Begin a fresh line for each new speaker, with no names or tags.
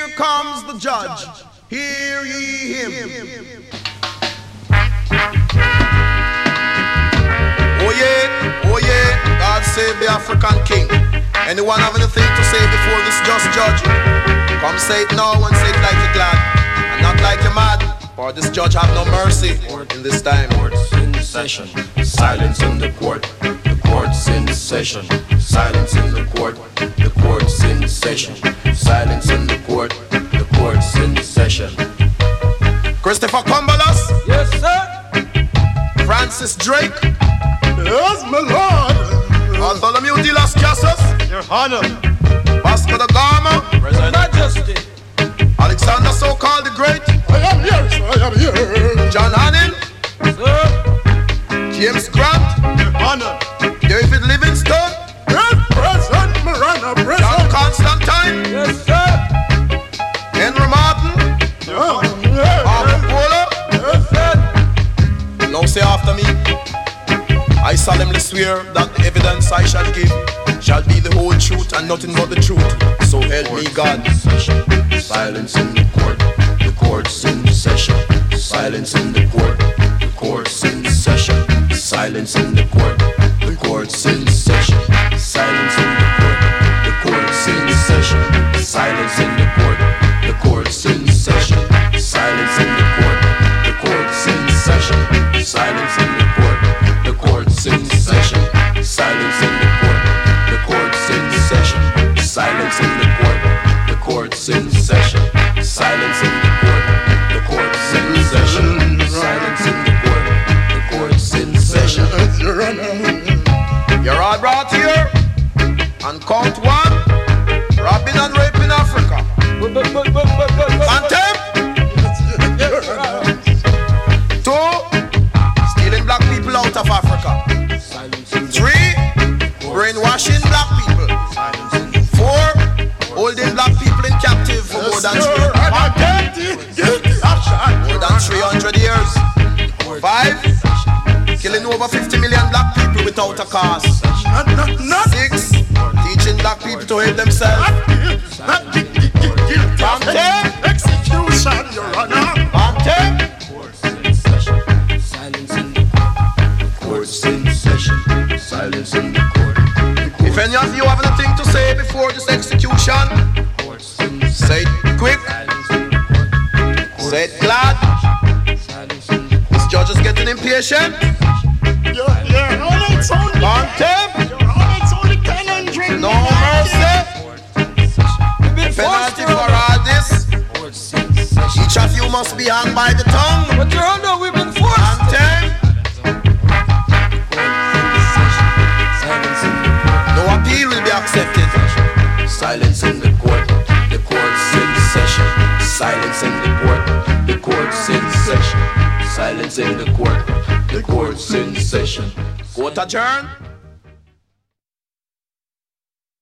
Here comes the judge. Hear ye him. Oh yeah, God save the African king. Anyone have anything to say before this just judge? Come say it now and say it like you're glad, and not like you're mad. For this judge have no mercy in this time.
Court's in session, silence in the court. The court's in session, silence in the court. The court's in session, silence in the court. The court's in session.
Christopher Cumberlas.
Yes, sir.
Francis Drake.
Yes, my lord.
Bartholomew de las Casas.
Your honor.
Vasco da Gama.
Present Majesty.
Alexander so-called the Great.
I am here, sir. I am here.
John Hannon.
Sir.
James Grant.
Your honor.
David Livingstone.
Yes, President Miranda.
John
President.
Constantine.
Yes, sir.
Henry Martin. Arthur Polo.
Yes,
Sir.
Now say after me. I solemnly swear that the evidence I shall give shall be the whole truth and nothing but the truth. So help me God.
Silence in the court. The court's in session. Silence in the court. The court's in session. Silence in the court. The court's in session. Silence in the court. The court's in session. Silence in the court. The court's in session. Silence in the court. The court's in session. Silence in the court. The court's in session. Silence in the court. The court's in session. Silence in the court. The court's in session. Silence in the court. The court's in session. Silence in the court. The court's in session.
Your honor.
You're all brought here and count one. Robbing and raping Africa. Anthem. Two. Stealing black people out of Africa. Three. Brainwashing black people. Four. Holding black people in captive for more than more than 300 years. Five. Killing over 50 million black people without a cause. Six. Teaching black people to hate themselves.
Execution, your honor.
Court's in session. Silence in the court. Court's in session. Silence in the court.
If any of you have anything to say before this execution,
Court's in
say it quick,
silence in the court.
say it glad.
Silence in the
This judge is getting impatient.
Your honor, it's only.
Contempt,
Your honor, it's only 10 and drink.
no mercy.
Forced
Penalty
to
for all this.
court's in session.
Each of you must be hung by the tongue.
But your honor, we've been forced.
Contempt,
Silence in the court.
no appeal will be accepted.
Silence in the court. The court's in session. Silence in the court. The court's in session. Silence in the court. The court's in session.
Court adjourned.